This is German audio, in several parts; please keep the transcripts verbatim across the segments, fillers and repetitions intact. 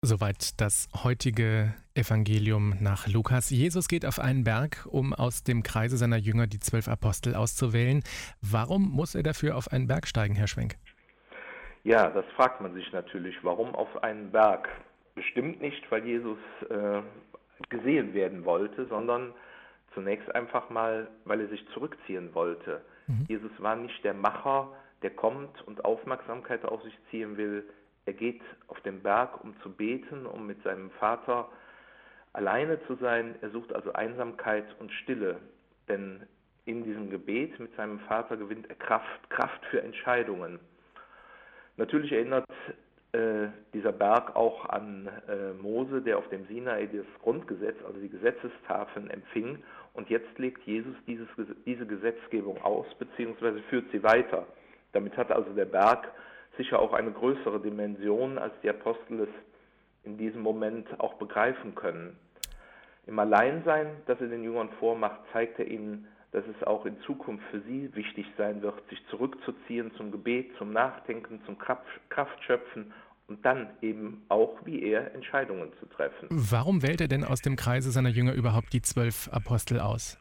Soweit das heutige Evangelium nach Lukas. Jesus geht auf einen Berg, um aus dem Kreise seiner Jünger die zwölf Apostel auszuwählen. Warum muss er dafür auf einen Berg steigen, Herr Schwenk? Ja, das fragt man sich natürlich. Warum auf einen Berg? Bestimmt nicht, weil Jesus äh, gesehen werden wollte, sondern zunächst einfach mal, weil er sich zurückziehen wollte. Mhm. Jesus war nicht der Macher, der kommt und Aufmerksamkeit auf sich ziehen will. Er geht auf den Berg, um zu beten, um mit seinem Vater alleine zu sein. Er sucht also Einsamkeit und Stille, denn in diesem Gebet mit seinem Vater gewinnt er Kraft, Kraft für Entscheidungen. Natürlich erinnert äh, dieser Berg auch an äh, Mose, der auf dem Sinai das Grundgesetz, also die Gesetzestafeln empfing, und jetzt legt Jesus dieses, diese Gesetzgebung aus, beziehungsweise führt sie weiter. Damit hat also der Berg sicher auch eine größere Dimension, als die Apostel es in diesem Moment auch begreifen können. Im Alleinsein, das er den Jüngern vormacht, zeigt er ihnen, dass es auch in Zukunft für sie wichtig sein wird, sich zurückzuziehen zum Gebet, zum Nachdenken, zum Kraftschöpfen und dann eben auch, wie er, Entscheidungen zu treffen. Warum wählt er denn aus dem Kreise seiner Jünger überhaupt die zwölf Apostel aus?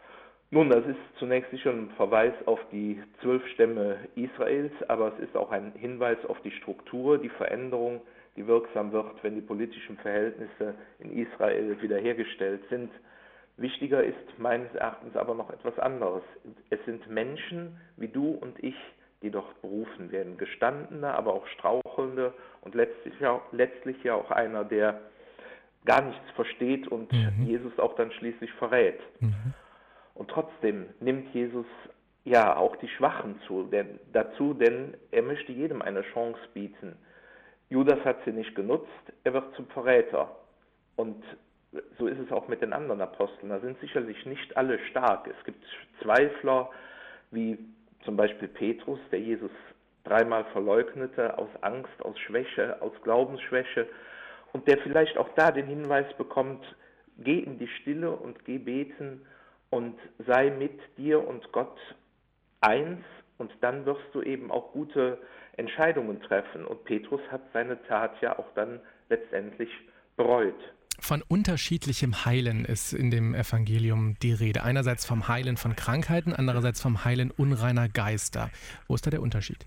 Nun, das ist zunächst sicher ein Verweis auf die zwölf Stämme Israels, aber es ist auch ein Hinweis auf die Struktur, die Veränderung, die wirksam wird, wenn die politischen Verhältnisse in Israel wiederhergestellt sind. Wichtiger ist meines Erachtens aber noch etwas anderes. Es sind Menschen wie du und ich, die dort berufen werden. Gestandene, aber auch strauchelnde und letztlich ja, letztlich ja auch einer, der gar nichts versteht und mhm. Jesus auch dann schließlich verrät. Mhm. Und trotzdem nimmt Jesus ja auch die Schwachen zu, denn, dazu, denn er möchte jedem eine Chance bieten. Judas hat sie nicht genutzt, er wird zum Verräter. Und so ist es auch mit den anderen Aposteln. Da sind sicherlich nicht alle stark. Es gibt Zweifler, wie zum Beispiel Petrus, der Jesus dreimal verleugnete, aus Angst, aus Schwäche, aus Glaubensschwäche. Und der vielleicht auch da den Hinweis bekommt, geh in die Stille und geh beten, und sei mit dir und Gott eins, und dann wirst du eben auch gute Entscheidungen treffen. Und Petrus hat seine Tat ja auch dann letztendlich bereut. Von unterschiedlichem Heilen ist in dem Evangelium die Rede. Einerseits vom Heilen von Krankheiten, andererseits vom Heilen unreiner Geister. Wo ist da der Unterschied?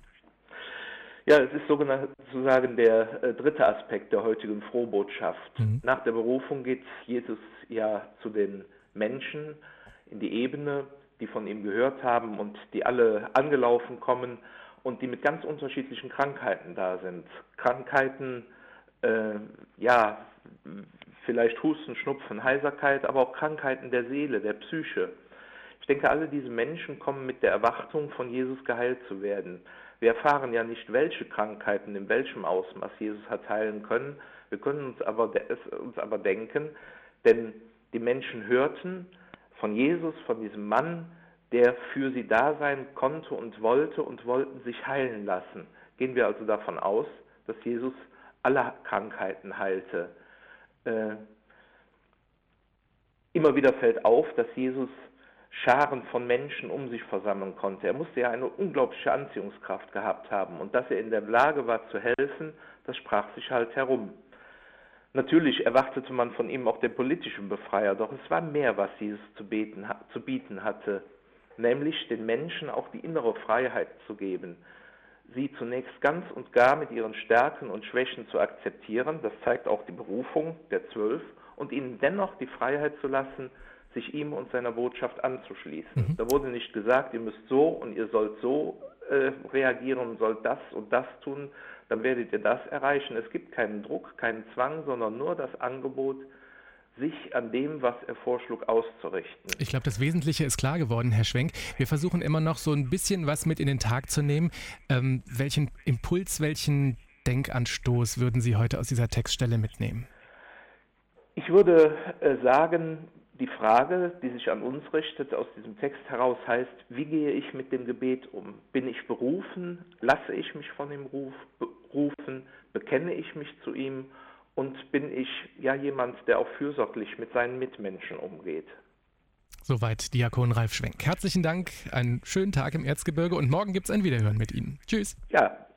Ja, es ist sozusagen der äh, dritte Aspekt der heutigen Frohbotschaft. Mhm. Nach der Berufung geht Jesus ja zu den Menschen in die Ebene, die von ihm gehört haben und die alle angelaufen kommen und die mit ganz unterschiedlichen Krankheiten da sind. Krankheiten, äh, ja, vielleicht Husten, Schnupfen, Heiserkeit, aber auch Krankheiten der Seele, der Psyche. Ich denke, alle diese Menschen kommen mit der Erwartung, von Jesus geheilt zu werden. Wir erfahren ja nicht, welche Krankheiten in welchem Ausmaß Jesus hat heilen können. Wir können uns aber, es uns aber denken, denn die Menschen hörten von Jesus, von diesem Mann, der für sie da sein konnte und wollte und wollten sich heilen lassen. Gehen wir also davon aus, dass Jesus alle Krankheiten heilte. Äh, immer wieder fällt auf, dass Jesus Scharen von Menschen um sich versammeln konnte. Er musste ja eine unglaubliche Anziehungskraft gehabt haben. Und dass er in der Lage war zu helfen, das sprach sich halt herum. Natürlich erwartete man von ihm auch den politischen Befreier, doch es war mehr, was Jesus zu, beten, zu bieten hatte, nämlich den Menschen auch die innere Freiheit zu geben, sie zunächst ganz und gar mit ihren Stärken und Schwächen zu akzeptieren, das zeigt auch die Berufung der Zwölf, und ihnen dennoch die Freiheit zu lassen, sich ihm und seiner Botschaft anzuschließen. Mhm. Da wurde nicht gesagt, ihr müsst so und ihr sollt so äh, reagieren und sollt das und das tun, dann werdet ihr das erreichen. Es gibt keinen Druck, keinen Zwang, sondern nur das Angebot, sich an dem, was er vorschlug, auszurichten. Ich glaube, das Wesentliche ist klar geworden, Herr Schwenk. Wir versuchen immer noch so ein bisschen was mit in den Tag zu nehmen. Ähm, welchen Impuls, welchen Denkanstoß würden Sie heute aus dieser Textstelle mitnehmen? Ich würde äh, sagen, die Frage, die sich an uns richtet, aus diesem Text heraus heißt, wie gehe ich mit dem Gebet um? Bin ich berufen? Lasse ich mich von ihm ruf, rufen? Bekenne ich mich zu ihm? Und bin ich ja jemand, der auch fürsorglich mit seinen Mitmenschen umgeht? Soweit Diakon Ralf Schwenk. Herzlichen Dank, einen schönen Tag im Erzgebirge und morgen gibt es ein Wiederhören mit Ihnen. Tschüss. Ja,